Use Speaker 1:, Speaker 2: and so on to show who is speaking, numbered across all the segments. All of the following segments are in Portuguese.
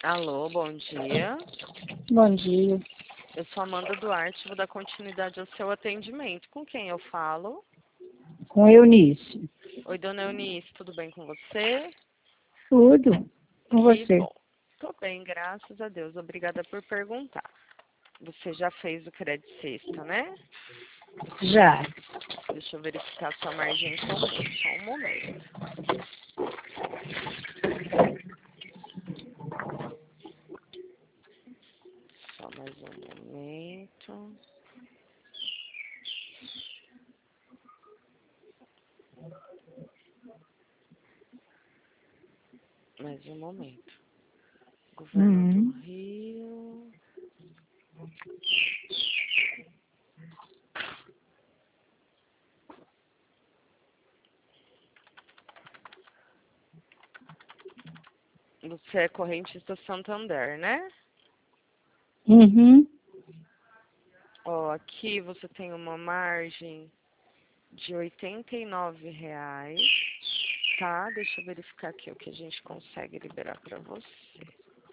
Speaker 1: Alô, bom dia.
Speaker 2: Bom dia.
Speaker 1: Eu sou Amanda Duarte, vou dar continuidade ao seu atendimento. Com quem eu falo?
Speaker 2: Com Eunice.
Speaker 1: Oi, dona Eunice, tudo bem com você?
Speaker 2: Tudo com
Speaker 1: Que
Speaker 2: você.
Speaker 1: bom. Tô bem, graças a Deus. Obrigada por perguntar. Você já fez o crédito sexta, né?
Speaker 2: Já.
Speaker 1: Deixa eu verificar sua margem comum. Só um momento. Só mais um momento. Mais um momento. Governo do Rio. Você é correntista Santander, né?
Speaker 2: Uhum.
Speaker 1: Ó, aqui você tem uma margem de R$ 89, tá? Deixa eu verificar aqui o que a gente consegue liberar para você.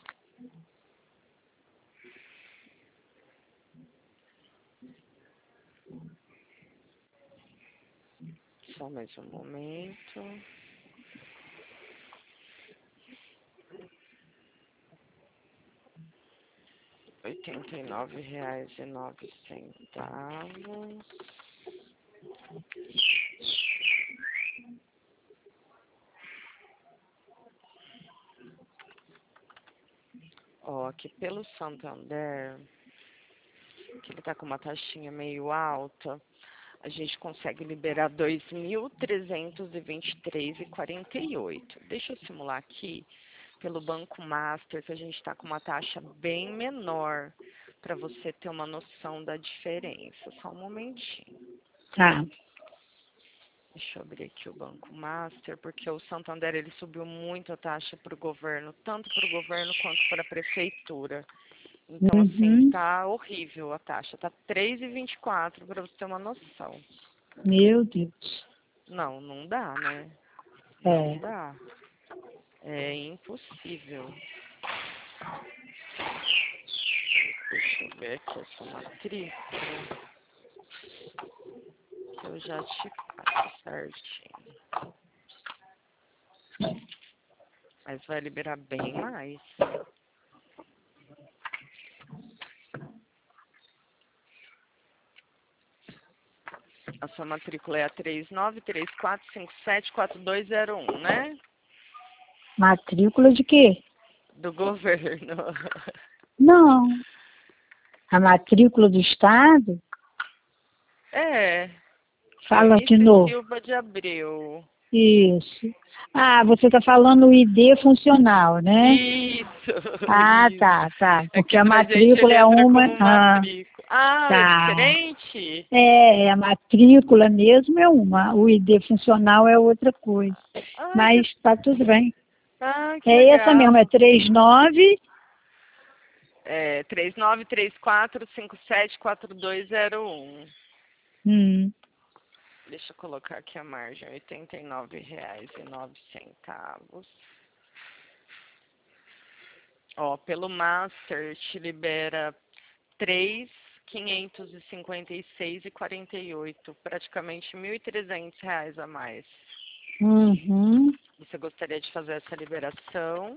Speaker 1: Só mais um momento. R$ 89,09. Ó, aqui pelo Santander, que ele tá com uma taxinha meio alta, a gente consegue liberar R$ 2.323,48. Deixa eu simular aqui pelo Banco Master, que a gente está com uma taxa bem menor, para você ter uma noção da diferença. Só um momentinho.
Speaker 2: Tá.
Speaker 1: Deixa eu abrir aqui o Banco Master, porque o Santander ele subiu muito a taxa para o governo, tanto para o governo quanto para a prefeitura. Então, assim,
Speaker 2: Uhum.
Speaker 1: tá horrível a taxa. Tá 3,24 para você ter uma noção.
Speaker 2: Meu Deus.
Speaker 1: Não, não dá, né? Não
Speaker 2: É.
Speaker 1: dá. É impossível. Deixa eu ver aqui essa matrícula, que eu já te passo certinho. Mas vai liberar bem mais. A sua matrícula é a 3934574201, né?
Speaker 2: Matrícula de quê?
Speaker 1: Do governo.
Speaker 2: Não. A matrícula do Estado?
Speaker 1: É,
Speaker 2: Fala de
Speaker 1: Eunice
Speaker 2: novo.
Speaker 1: Silva de Abreu.
Speaker 2: Isso. Ah, você está falando o ID funcional, né?
Speaker 1: Isso,
Speaker 2: Ah,
Speaker 1: isso.
Speaker 2: tá, tá.
Speaker 1: É
Speaker 2: Porque
Speaker 1: que
Speaker 2: a
Speaker 1: pra gente ele
Speaker 2: matrícula é
Speaker 1: entra
Speaker 2: uma.
Speaker 1: como
Speaker 2: Ah,
Speaker 1: matrícula. Ah, é
Speaker 2: tá.
Speaker 1: diferente?
Speaker 2: A matrícula mesmo é uma. O ID funcional é outra coisa.
Speaker 1: Ah,
Speaker 2: Mas tá tudo bem.
Speaker 1: que
Speaker 2: É essa mesmo, é
Speaker 1: legal.
Speaker 2: 39.
Speaker 1: É 3934574201.
Speaker 2: Hum,
Speaker 1: Deixa eu colocar aqui a margem, R$ 89,09. Ó, pelo Master te libera 3.556,48, praticamente R$ 1.300 a mais.
Speaker 2: uhum.
Speaker 1: Você gostaria de fazer essa liberação?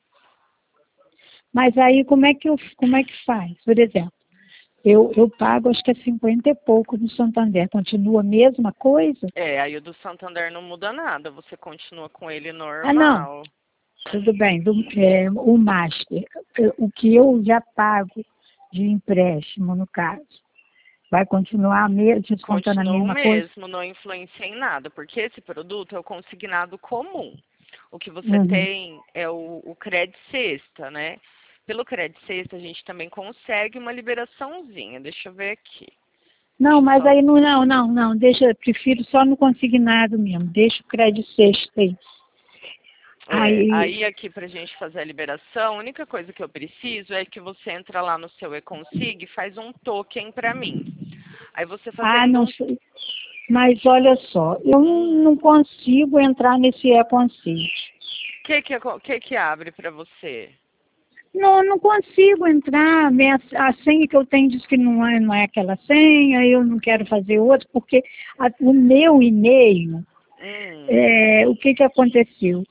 Speaker 2: Mas aí como é que faz? Por exemplo, eu pago acho que é 50 e pouco no Santander. Continua a mesma coisa?
Speaker 1: É, aí o do Santander não muda nada, você continua com ele
Speaker 2: Ah, não.
Speaker 1: normal.
Speaker 2: Tudo bem. O Master, o que eu já pago de empréstimo, no caso, vai continuar descontando a
Speaker 1: Continua o
Speaker 2: mesma coisa?
Speaker 1: mesmo, não influencia em nada, porque esse produto é o consignado comum. O que você
Speaker 2: Uhum.
Speaker 1: tem é o crédito sexta, né? Pelo crédito sexta, a gente também consegue uma liberaçãozinha. Deixa eu ver aqui.
Speaker 2: Não,
Speaker 1: Deixa eu
Speaker 2: mas
Speaker 1: só...
Speaker 2: aí não, deixa, prefiro só no consignado mesmo, deixa o crédito sexta aí. Aí,
Speaker 1: aí aqui pra gente fazer a liberação, a única coisa que eu preciso é que você entra lá no seu eConsig e faz um token pra mim. Aí você fazendo
Speaker 2: não
Speaker 1: um...
Speaker 2: sei, mas olha só, eu não
Speaker 1: O
Speaker 2: consigo entrar nesse e-consciente.
Speaker 1: que que abre pra você?
Speaker 2: Não, não consigo entrar. A senha que eu tenho diz que não é aquela senha, eu não quero fazer outra, porque o meu e-mail, o que que aconteceu?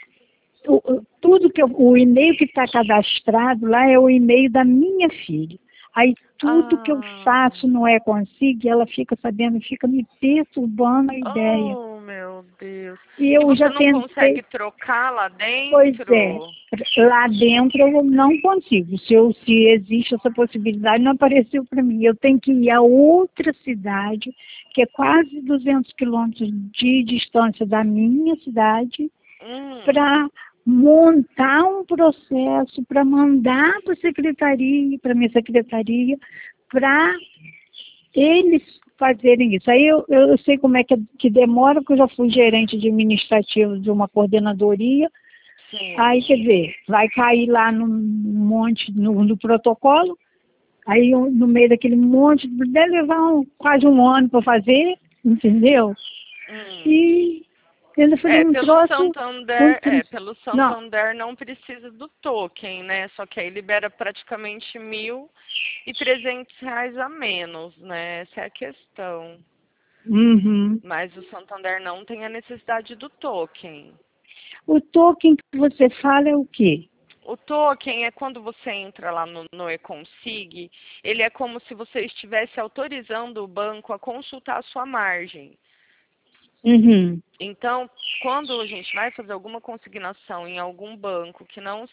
Speaker 2: O e-mail que está cadastrado lá é o e-mail da minha filha. Aí tudo que eu faço não é consigo, e ela fica sabendo, fica me perturbando a ideia.
Speaker 1: Oh, meu Deus.
Speaker 2: E
Speaker 1: E
Speaker 2: eu
Speaker 1: você
Speaker 2: já
Speaker 1: não
Speaker 2: tentei.
Speaker 1: consegue trocar lá
Speaker 2: Pois é,
Speaker 1: dentro?
Speaker 2: lá dentro eu não consigo. Se existe essa possibilidade, não apareceu para mim. Eu tenho que ir a outra cidade, que é quase 200 quilômetros de distância da minha cidade, para montar um processo, para mandar para a secretaria, para a minha secretaria, para eles fazerem isso. Aí eu sei como é que demora, porque eu já fui gerente administrativo de uma coordenadoria. Aí, quer
Speaker 1: Sim.
Speaker 2: dizer, vai cair lá no monte, no protocolo, aí no meio daquele monte, deve levar quase um ano para fazer, entendeu?
Speaker 1: Hum.
Speaker 2: E ainda fazer
Speaker 1: É,
Speaker 2: um troço,
Speaker 1: pelo
Speaker 2: não,
Speaker 1: Santander não precisa do token, né? Só que aí libera praticamente R$ 1.300 a menos, né? Essa é a questão.
Speaker 2: uhum.
Speaker 1: Mas o Santander não tem a necessidade do token.
Speaker 2: O token que você fala é o quê?
Speaker 1: O token é quando você entra lá no eConsig, ele é como se você estivesse autorizando o banco a consultar a sua margem.
Speaker 2: Uhum.
Speaker 1: Então, quando a gente vai fazer alguma consignação em algum banco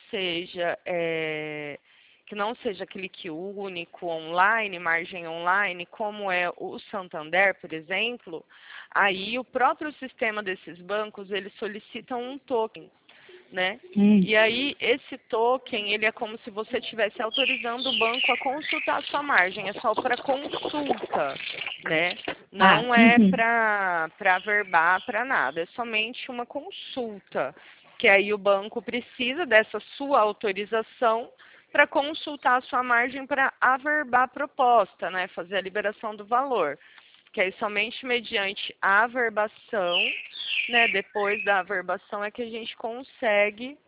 Speaker 1: que não seja clique único online, margem online, como é o Santander, por exemplo, aí o próprio sistema desses bancos, eles solicitam um token, né? E aí, esse token, ele é como se você estivesse autorizando o banco a consultar a sua margem. É só para consulta, né? Não é
Speaker 2: Uhum.
Speaker 1: para averbar, para nada. É somente uma consulta. Que aí o banco precisa dessa sua autorização para consultar a sua margem para averbar a proposta, né? Fazer a liberação do valor. Que aí somente mediante a averbação, né? Depois da averbação é que a gente consegue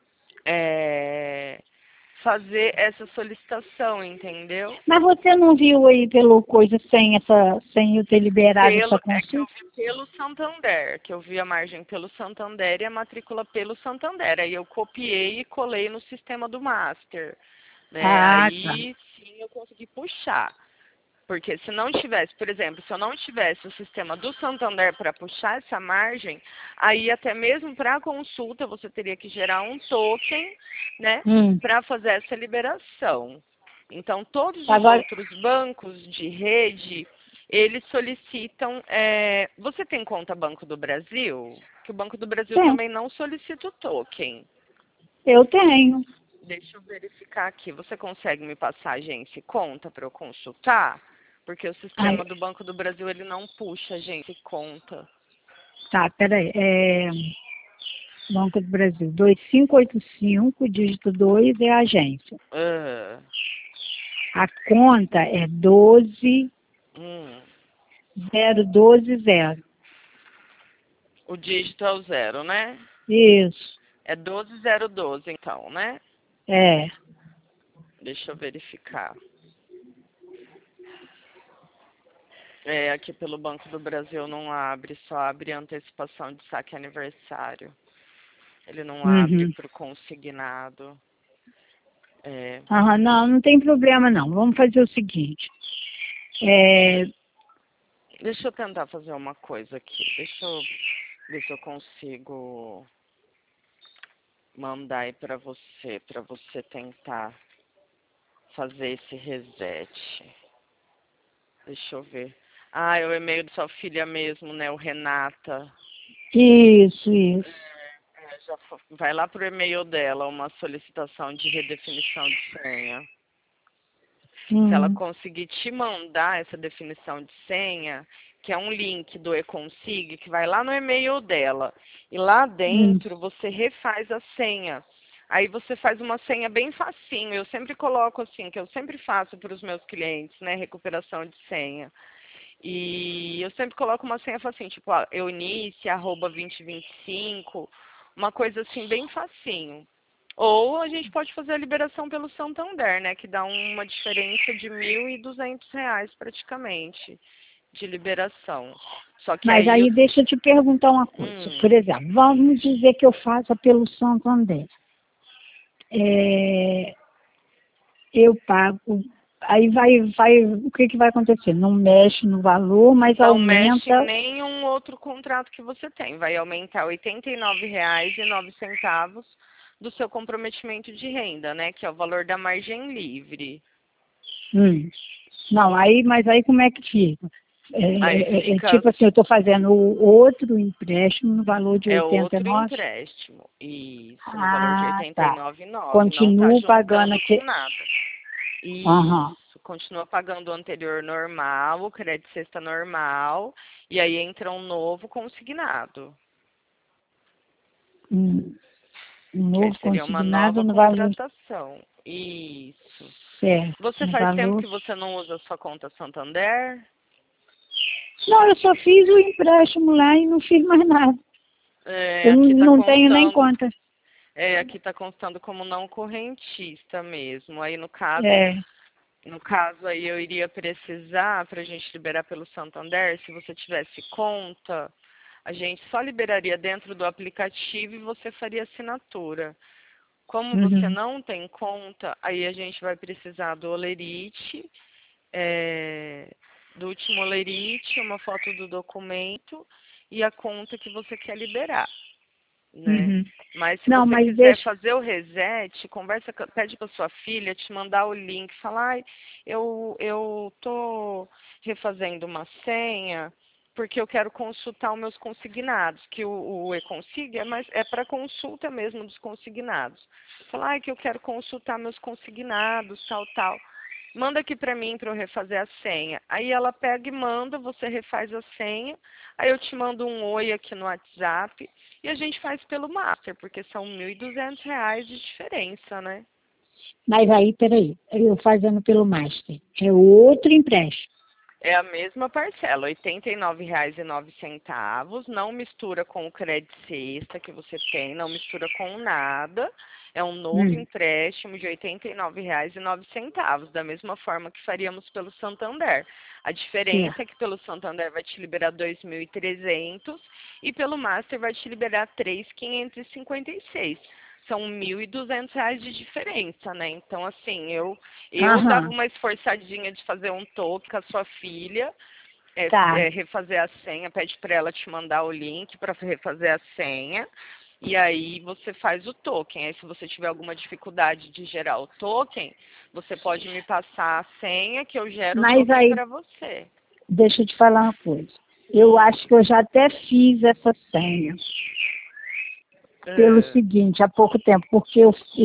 Speaker 1: fazer essa solicitação, entendeu?
Speaker 2: Mas você não viu aí pelo coisa sem eu ter liberado essa
Speaker 1: É que eu
Speaker 2: consulta?
Speaker 1: vi pelo Santander, que eu vi a margem pelo Santander e a matrícula pelo Santander. Aí eu copiei e colei no sistema do Master, né?
Speaker 2: Ah, tá.
Speaker 1: Aí sim eu consegui puxar. Porque se não tivesse, por exemplo, se eu não tivesse o sistema do Santander para puxar essa margem, aí até mesmo para a consulta você teria que gerar um token, né, para fazer essa liberação. Então, todos os
Speaker 2: Agora,
Speaker 1: outros bancos de rede, eles solicitam. Você tem conta Banco do Brasil? Que o Banco do Brasil
Speaker 2: tem,
Speaker 1: também não solicita o token.
Speaker 2: eu tenho.
Speaker 1: Deixa eu verificar aqui. Você consegue me passar agência e conta para eu consultar? Porque o
Speaker 2: Ai,
Speaker 1: sistema do Banco do Brasil, ele não puxa agência e conta.
Speaker 2: tá, peraí. Banco do Brasil, 2585 dígito 2 é a agência.
Speaker 1: Ah,
Speaker 2: A conta é 12012
Speaker 1: hum.
Speaker 2: 0.
Speaker 1: O dígito é o 0, né?
Speaker 2: Isso,
Speaker 1: É 12012, então, né?
Speaker 2: é.
Speaker 1: Deixa eu verificar. Aqui pelo Banco do Brasil não abre, só abre antecipação de saque aniversário. Ele não abre
Speaker 2: Uhum.
Speaker 1: para o consignado. É,
Speaker 2: Aham, não, não tem problema não. Vamos fazer o seguinte. É,
Speaker 1: deixa eu tentar fazer uma coisa aqui. Deixa eu ver se eu consigo mandar aí para você tentar fazer esse reset. Deixa eu ver. Ah, é o e-mail da sua filha mesmo, né? O Renata.
Speaker 2: isso.
Speaker 1: Vai lá pro e-mail dela, uma solicitação de redefinição de senha. Se ela
Speaker 2: Hum,
Speaker 1: conseguir te mandar essa definição de senha, que é um link do eConsig, que vai lá no e-mail dela. E lá
Speaker 2: hum.
Speaker 1: dentro você refaz a senha. Aí você faz uma senha bem facinho. Eu sempre coloco assim, que eu sempre faço para os meus clientes, né? Recuperação de senha. E eu sempre coloco uma senha facinho, tipo, eunice, @2025, uma coisa assim bem facinho. Ou a gente pode fazer a liberação pelo Santander, né? Que dá uma diferença de R$ 1.200 praticamente de liberação. Só que
Speaker 2: Mas
Speaker 1: aí
Speaker 2: aí deixa eu te perguntar uma coisa. Por exemplo, vamos dizer que eu faça pelo Santander. Eu pago, aí o que que vai acontecer? Não mexe no valor, mas
Speaker 1: não mexe em
Speaker 2: aumenta.
Speaker 1: nenhum outro contrato que você tem. Vai aumentar R$ 89,09 do seu comprometimento de renda, né? Que é o valor da margem livre.
Speaker 2: Não, mas aí como é que fica?
Speaker 1: Aí fica,
Speaker 2: Tipo assim, eu estou fazendo o outro empréstimo no valor de
Speaker 1: é
Speaker 2: 89.
Speaker 1: empréstimo. Isso, no valor de
Speaker 2: Ah, tá.
Speaker 1: 89,9. Não está
Speaker 2: Continuo pagando
Speaker 1: juntando
Speaker 2: aqui.
Speaker 1: com nada.
Speaker 2: Aham.
Speaker 1: Isso, continua pagando o anterior normal, o crédito sexta normal, e aí entra um novo consignado,
Speaker 2: Um
Speaker 1: que aí
Speaker 2: novo
Speaker 1: seria uma
Speaker 2: consignado
Speaker 1: nova
Speaker 2: no valor
Speaker 1: contratação. Isso.
Speaker 2: certo.
Speaker 1: Você
Speaker 2: No
Speaker 1: faz tempo
Speaker 2: valor.
Speaker 1: que você não usa a sua conta Santander?
Speaker 2: Não, eu só fiz o empréstimo lá e não fiz mais nada.
Speaker 1: É,
Speaker 2: Eu não tenho nem conta.
Speaker 1: aqui está constando como não correntista mesmo. Aí
Speaker 2: É.
Speaker 1: no caso aí eu iria precisar, para a gente liberar pelo Santander, se você tivesse conta, a gente só liberaria dentro do aplicativo e você faria assinatura. Como você
Speaker 2: Uhum.
Speaker 1: não tem conta, aí a gente vai precisar do Olerite, do último Olerite, uma foto do documento e a conta que você quer liberar, né?
Speaker 2: Uhum.
Speaker 1: Mas se
Speaker 2: Não,
Speaker 1: você
Speaker 2: mas
Speaker 1: quiser
Speaker 2: deixa.
Speaker 1: fazer o reset, pede para sua filha te mandar o link, falar, ai, eu tô refazendo uma senha porque eu quero consultar os meus consignados, que o e-consig é para consulta mesmo dos consignados. Falar, ai, que eu quero consultar meus consignados, tal, tal. Manda aqui para mim para eu refazer a senha. Aí ela pega e manda, você refaz a senha. Aí eu te mando um oi aqui no WhatsApp e a gente faz pelo Master, porque são R$ 1.200 de diferença, né?
Speaker 2: Mas aí, peraí, eu fazendo pelo Master. É outro empréstimo.
Speaker 1: É a mesma parcela, R$ 89,09. Não mistura com o crédito sexta que você tem, não mistura com nada. É um novo
Speaker 2: Hum.
Speaker 1: empréstimo de R$ 89,09, da mesma forma que faríamos pelo Santander. A diferença é
Speaker 2: Certo.
Speaker 1: que pelo Santander vai te liberar 2.300 e pelo Master vai te liberar 3.556. São R$ 1.200 de diferença, né? Então, assim, eu dava
Speaker 2: Aham.
Speaker 1: uma esforçadinha de fazer um toque com a sua filha,
Speaker 2: Tá.
Speaker 1: refazer a senha, pede para ela te mandar o link para refazer a senha, e aí você faz o token. Aí se você tiver alguma dificuldade de gerar o token, você pode me passar a senha que eu gero o
Speaker 2: Mas
Speaker 1: token
Speaker 2: aí,
Speaker 1: para você.
Speaker 2: deixa eu te falar uma coisa. Eu
Speaker 1: Hum.
Speaker 2: acho que eu já até fiz essa senha. Pelo
Speaker 1: É.
Speaker 2: seguinte, há pouco tempo, porque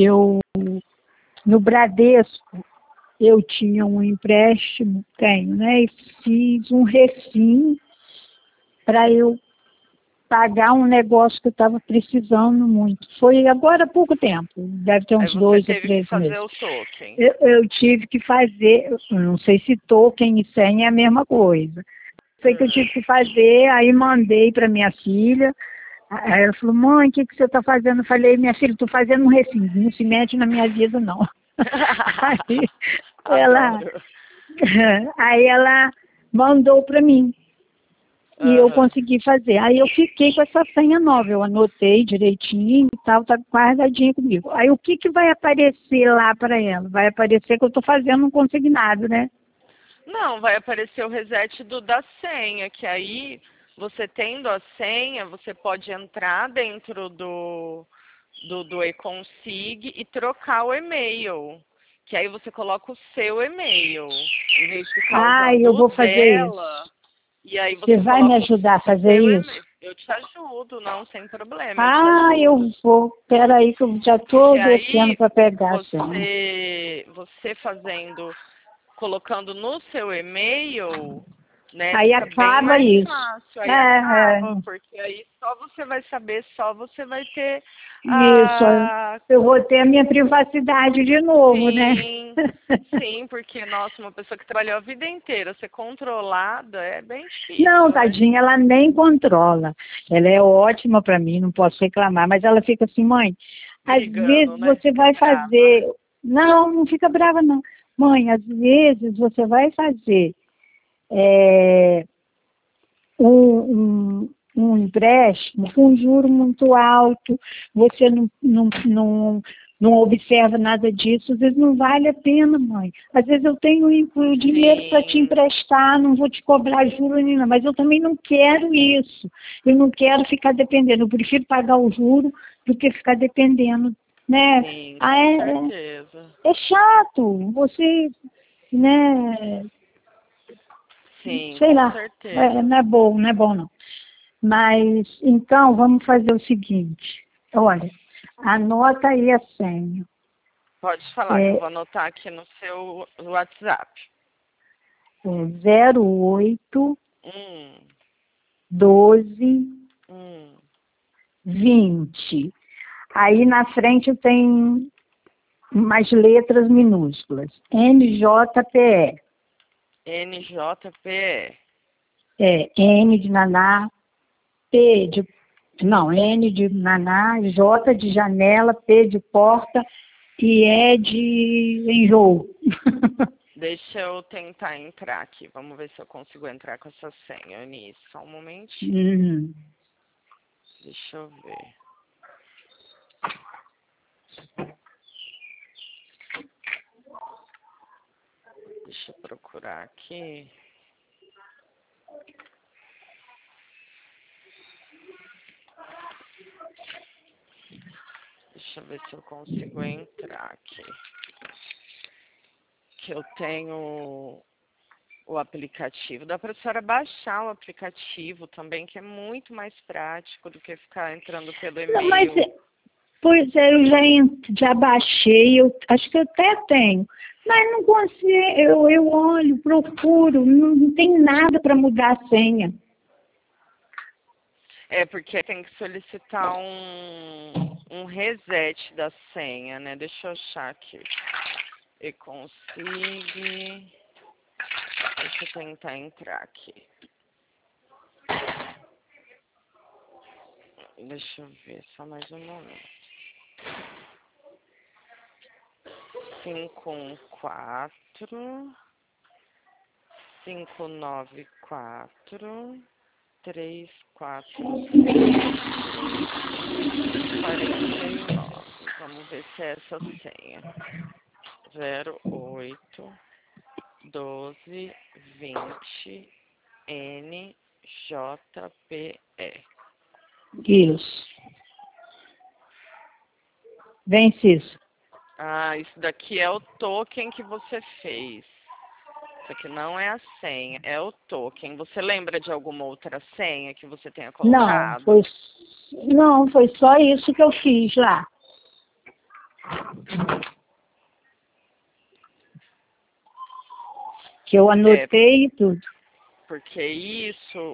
Speaker 2: no Bradesco, eu tinha um empréstimo, tenho, né? E fiz um refim para eu pagar um negócio que eu estava precisando muito. Foi agora há pouco tempo, deve ter
Speaker 1: Aí
Speaker 2: uns
Speaker 1: você
Speaker 2: 2 ou
Speaker 1: teve que
Speaker 2: 3
Speaker 1: fazer
Speaker 2: meses.
Speaker 1: o token.
Speaker 2: Eu tive que fazer, eu não sei se token e senha é a mesma coisa. Sei que eu tive que fazer, aí mandei para minha filha. Aí ela falou, mãe, o que você está fazendo? Eu falei, minha filha, estou fazendo um refim, não se mete na minha vida, não. Aí ela,
Speaker 1: Adoro.
Speaker 2: aí ela mandou para mim. E eu
Speaker 1: Aham.
Speaker 2: consegui fazer. Aí eu fiquei com essa senha nova, eu anotei direitinho e tal, tá guardadinha comigo. Aí o que que vai aparecer lá para ela? Vai aparecer que eu estou fazendo um consignado, né?
Speaker 1: Não, vai aparecer o reset da senha, que aí você tendo a senha, você pode entrar dentro do eConsig e trocar o e-mail. Que aí você coloca o seu e-mail, em vez de ficar
Speaker 2: Ah,
Speaker 1: usando
Speaker 2: eu
Speaker 1: o
Speaker 2: vou fazer isso.
Speaker 1: dela. E aí
Speaker 2: Você
Speaker 1: você
Speaker 2: vai me
Speaker 1: coloca o
Speaker 2: ajudar a fazer
Speaker 1: seu
Speaker 2: isso?
Speaker 1: e-mail. Eu te ajudo, não, sem problema, eu te
Speaker 2: Ah, eu
Speaker 1: ajudo.
Speaker 2: vou. Peraí que eu já
Speaker 1: Porque
Speaker 2: estou descendo
Speaker 1: aí
Speaker 2: para pegar a senha.
Speaker 1: você fazendo, colocando no seu e-mail, né,
Speaker 2: Aí
Speaker 1: fica bem
Speaker 2: acaba
Speaker 1: mais
Speaker 2: isso.
Speaker 1: fácil. Aí
Speaker 2: É,
Speaker 1: acaba, porque aí só você vai saber, só você vai ter
Speaker 2: isso.
Speaker 1: a.
Speaker 2: Eu vou ter a minha privacidade de novo, né?
Speaker 1: Sim, sim, porque, nossa, uma pessoa que trabalhou a vida inteira, ser controlada é bem
Speaker 2: Não,
Speaker 1: difícil, né?
Speaker 2: tadinha, ela nem controla. Ela é ótima para mim, não posso reclamar, mas ela fica assim, mãe, às
Speaker 1: brigando,
Speaker 2: vezes
Speaker 1: né?
Speaker 2: você
Speaker 1: Fica
Speaker 2: vai
Speaker 1: brava.
Speaker 2: fazer. Não, não fica brava, não. Mãe, às vezes você vai fazer é, um empréstimo com juro muito alto, você não observa nada disso, às vezes não vale a pena, mãe. Às vezes eu tenho o dinheiro para te
Speaker 1: Sim,
Speaker 2: emprestar, não vou te cobrar juro nenhum, mas eu também não quero isso. Eu não quero ficar dependendo, eu prefiro pagar o juro do que ficar dependendo, né?
Speaker 1: sim,
Speaker 2: Ah,
Speaker 1: com certeza.
Speaker 2: é chato, você, né,
Speaker 1: Sim,
Speaker 2: sei
Speaker 1: com
Speaker 2: lá,
Speaker 1: certeza.
Speaker 2: não é bom não. Mas, então, vamos fazer o seguinte. Olha, anota aí a senha.
Speaker 1: Pode falar que eu
Speaker 2: É,
Speaker 1: vou anotar aqui no seu WhatsApp.
Speaker 2: é 08
Speaker 1: Hum,
Speaker 2: 12
Speaker 1: hum.
Speaker 2: 20. Aí na frente tem umas letras minúsculas. NJPE.
Speaker 1: NJPE.
Speaker 2: N de naná, P de... Não, N de naná, J de janela, P de porta e E de enjoo.
Speaker 1: Deixa eu tentar entrar aqui. Vamos ver se eu consigo entrar com essa senha, Eunice. Só um momentinho.
Speaker 2: Uhum.
Speaker 1: Deixa eu ver. Deixa eu procurar aqui. Deixa eu ver se eu consigo entrar aqui. Que eu tenho o aplicativo. Dá para a senhora baixar o aplicativo também, que é muito mais prático do que ficar entrando pelo
Speaker 2: Não, mas,
Speaker 1: e-mail.
Speaker 2: pois é, eu já baixei, eu acho que eu até tenho, mas não consigo, eu olho, procuro, não tem nada para mudar a senha.
Speaker 1: É porque tem que solicitar um reset da senha, né? Deixa eu achar aqui. E consigo. Deixa eu tentar entrar aqui. Deixa eu ver, só mais um momento. 514 594 346 49. Vamos ver se é essa senha. 08 12 20 NJPE.
Speaker 2: Isso. Vence isso.
Speaker 1: Ah, isso daqui é o token que você fez. Isso aqui não é a senha, é o token. Você lembra de alguma outra senha que você tenha
Speaker 2: Não,
Speaker 1: colocado?
Speaker 2: foi só isso que eu fiz lá. Que eu
Speaker 1: É,
Speaker 2: anotei e tudo.
Speaker 1: porque isso,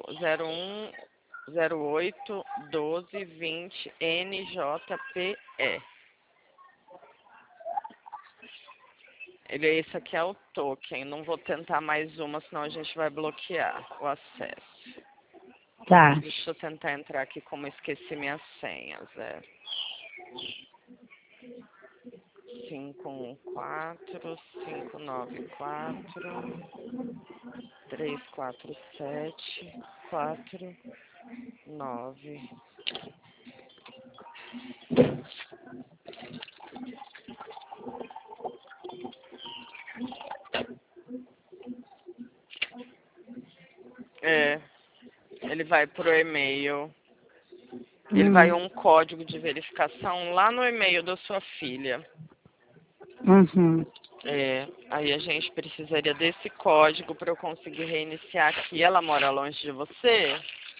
Speaker 1: 08 12 20 NJPE. Esse aqui é o token. Não vou tentar mais uma, senão a gente vai bloquear o acesso.
Speaker 2: Tá.
Speaker 1: Deixa eu tentar entrar aqui como eu esqueci minha senha. 514 594 347 49. É, ele vai pro e-mail. Ele vai
Speaker 2: Hum.
Speaker 1: um código de verificação lá no e-mail da sua filha.
Speaker 2: Uhum.
Speaker 1: É, aí a gente precisaria desse código para eu conseguir reiniciar aqui. Ela mora longe de você?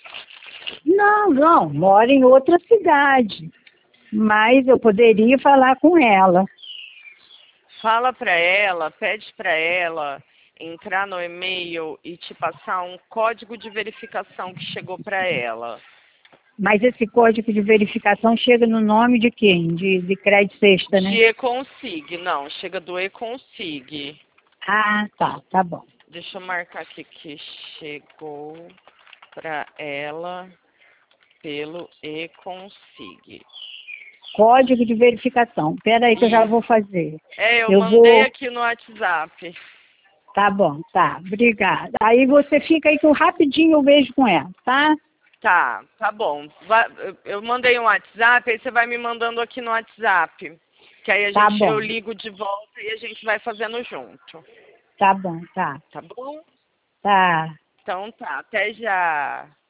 Speaker 2: Não, mora em outra cidade. Mas eu poderia falar com ela.
Speaker 1: Fala para ela, pede para ela entrar no e-mail e te passar um código de verificação que chegou para ela.
Speaker 2: Mas esse código de verificação chega no nome de quem? De crédito sexta,
Speaker 1: De
Speaker 2: né?
Speaker 1: e-consig, não, chega do e-consig.
Speaker 2: Ah, tá bom.
Speaker 1: Deixa eu marcar aqui que chegou para ela pelo e-consig.
Speaker 2: Código de verificação. Espera aí que eu já vou fazer.
Speaker 1: Eu mandei aqui no WhatsApp.
Speaker 2: Tá bom, tá. Obrigada. Aí você fica aí que eu rapidinho eu vejo com ela, tá?
Speaker 1: Tá bom. Eu mandei um WhatsApp, aí você vai me mandando aqui no WhatsApp. Que aí eu ligo de volta e a gente vai fazendo junto.
Speaker 2: Tá bom, tá.
Speaker 1: Tá bom?
Speaker 2: Tá.
Speaker 1: Então tá, até já.